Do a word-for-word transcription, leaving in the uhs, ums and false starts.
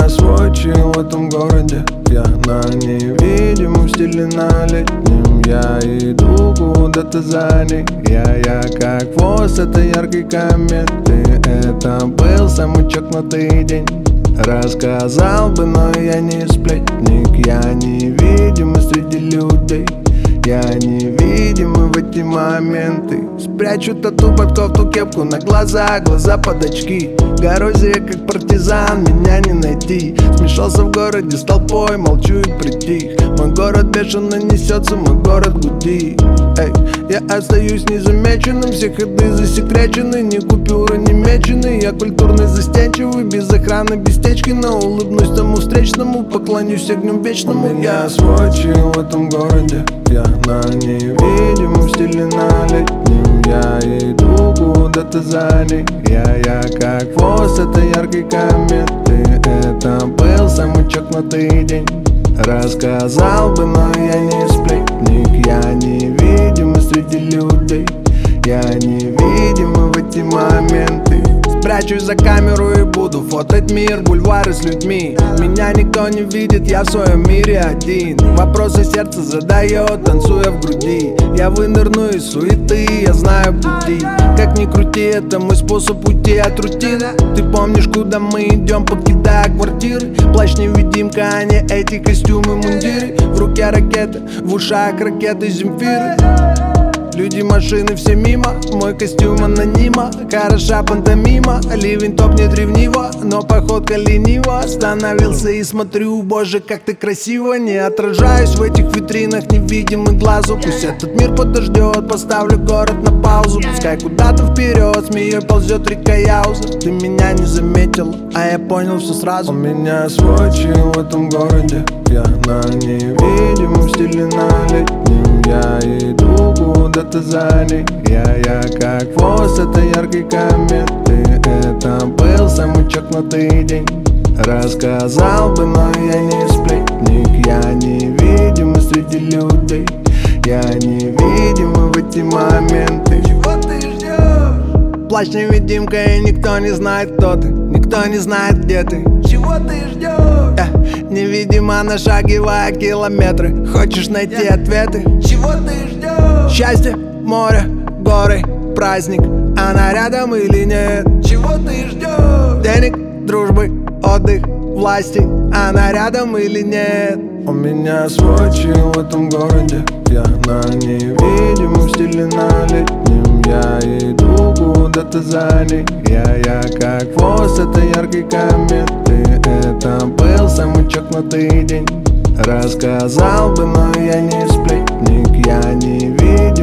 меня свой чил в этом городе. Я на невидимом стиле на летнем. Я иду куда-то за ней. Я, я как хвост этой яркой кометы. Это был самый чокнутый день. Рассказал бы, но я не сплетник. Я невидимый среди людей. Я невидимый в эти моменты. Спрячу тату под кофту, кепку на глаза, глаза под очки. Горозия как партизан, меня не найти. Смешался в городе с толпой, молчу и притих. Мой город бешено несется, мой город гудит. Эй, я остаюсь незамеченным, все ходы засекречены. Ни купюры, ни мечены. Я культурный, застенчивый, без охраны, без течки. Но улыбнусь тому встречному, поклонюсь огнем вечному. У меня свой чил в этом городе. Я на невидимом стиле на летнем. Я иду куда-то за ней. Я, я как хвост этой яркой кометы. Это был самый чокнутый день. Рассказал бы, но я не сплетник. Я невидимый среди людей. Я невидимый в эти моменты. Спрячусь за камеру и буду фотать мир, бульвары с людьми. Меня никто не видит, я в своем мире один. Вопросы сердце задает, танцуя в груди. Я вынырну из суеты, я знаю пути. Как ни крути, это мой способ уйти от рутины. Ты помнишь, куда мы идем, покидая квартиры? Плащ-невидимка, а не эти костюмы, мундиры. В руке ракеты, в ушах ракеты Земфиры. Люди, машины, все мимо. Мой костюм анонима. Хороша пантомима. Ливень топнет ревниво, но походка ленива. Остановился и смотрю, боже, как ты красиво. Не отражаюсь в этих витринах, невидимый глазу. Пусть этот мир подождет, поставлю город на паузу. Пускай куда-то вперед, змеей ползет река Яуза. Ты меня не заметила, а я понял все сразу. У меня свой чил в этом городе. Я на невидимом стиле на летнем. Я иду куда-то за ней. Я, я как хвост этой яркой кометы. Это был самый чокнутый день. Рассказал бы, но я не сплетник. Я невидимый среди людей. Я невидимый в эти моменты. Чего ты ждешь? Плащ-невидимка, и никто не знает, кто ты. Никто не знает, где ты. Чего ты ждешь? Yeah. Невидимо нашагивая километры. Хочешь найти ответы? Чего ты ждешь? Счастье, море, горы, праздник. Она рядом или нет? Чего ты ждешь? Денег, дружбы, отдых, власти. Она рядом или нет? У меня свой чил в этом городе. Я на невидимом стиле на летнем. Я иду куда-то за ней. Я, я как хвост этой яркой кометы. Это был самый чокнутый день. Рассказал бы, но я не сплетник. Я не видел